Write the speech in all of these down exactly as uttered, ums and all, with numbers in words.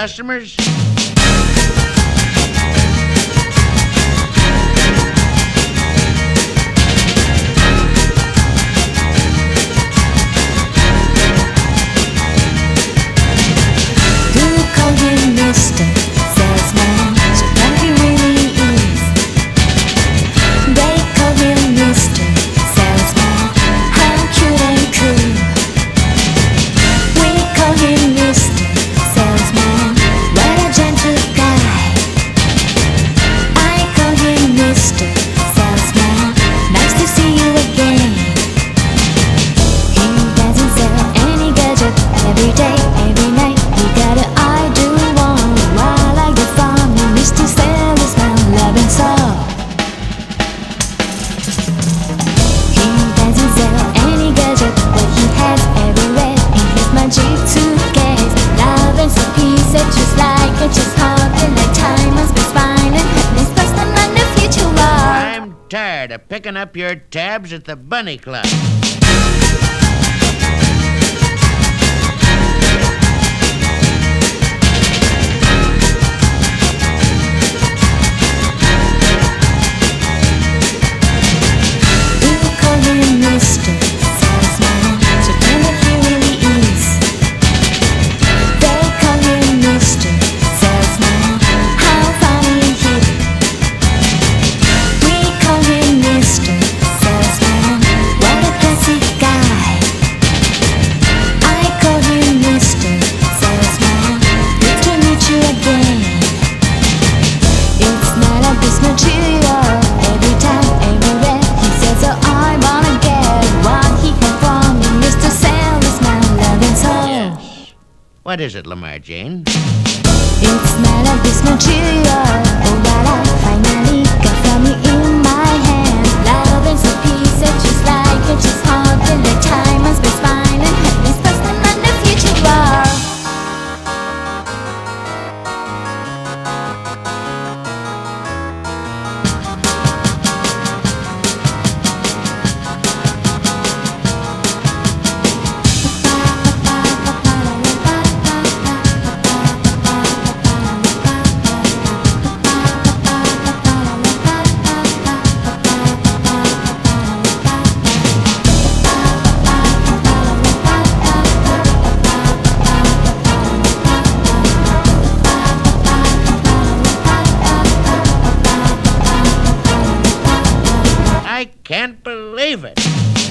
customers? Mister Salesman, so what he really is. They call him Mister Salesman, how cute and cool. We call him Mister Salesman, what a gentle guy. I call him Mister Salesman, nice to see you again. He doesn't sell any gadget every day, every night. He got an I do Mister Salesman, love and soul. He doesn't sell any gadget, but he has everywhere in his magic suitcase. Love and soul, he said, just like it, just hard and like time must be fine and happiness past and on the future war. I'm tired of picking up your tabs at the Bunny Club. Mister Salesman, so tell me he really is. They call him Mister Salesman, how funny and hip. We call him Mister Salesman, what a classic guy. I call him Mister Salesman, good to meet you again. It's not a business material, every time, everywhere. He says, oh, I wanna get what he can from me, Mister Salesman, love and soul. Yes. What is it, Lamar Jane? It's not a business material, oh, what I finally got from you in my hand. Love and soul pieces, just like it, just hard till the time must be fine and happiness past and on the future war. I can't believe it.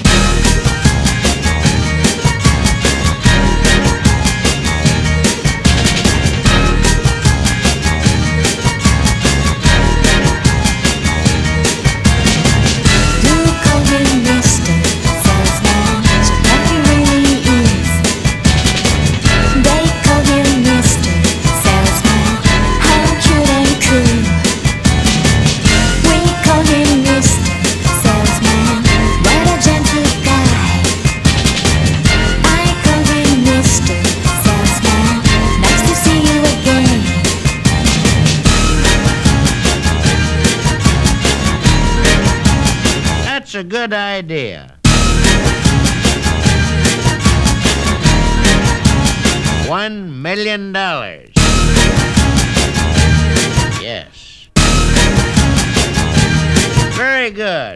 That's a good idea. One million dollars. Yes. Very good.